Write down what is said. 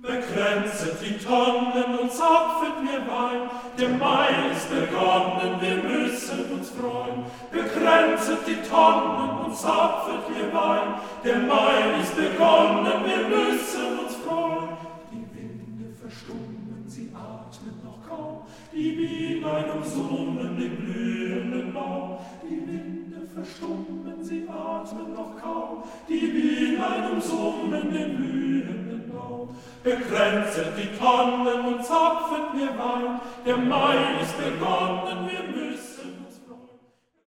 Bekränzet die Tonnen und zapfet mir Wein, der Mai ist begonnen, wir müssen uns freuen. Bekränzet die Tonnen und zapfet mir Wein, der Mai ist begonnen, wir müssen uns freuen. Die Winde verstummen, sie atmen noch kaum, die Bienen umsummen den blühenden Baum. Die Winde verstummen, sie atmen noch kaum, die Bienen umsummen den blühenden Baum. Bekränzet die Tonnen und zapfet mir Wein, der Mai ist begonnen, wir müssen